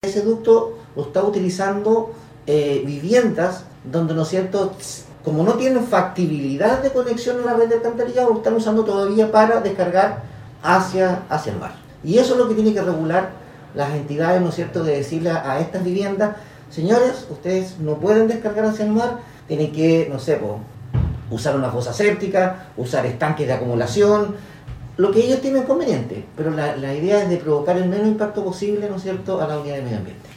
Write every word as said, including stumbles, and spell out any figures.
ese ducto lo está utilizando eh, viviendas donde, ¿no es cierto?, como no tienen factibilidad de conexión a la red de alcantarillado, lo están usando todavía para descargar hacia, hacia el mar. Y eso es lo que tiene que regular las entidades, ¿no es cierto?, de decirle a, a estas viviendas, señores, ustedes no pueden descargar hacia el mar, tienen que, no sé, pues, usar una fosa séptica, usar estanques de acumulación, lo que ellos tienen conveniente, pero la, la idea es de provocar el menos impacto posible, ¿no es cierto?, a la unidad de medio ambiente.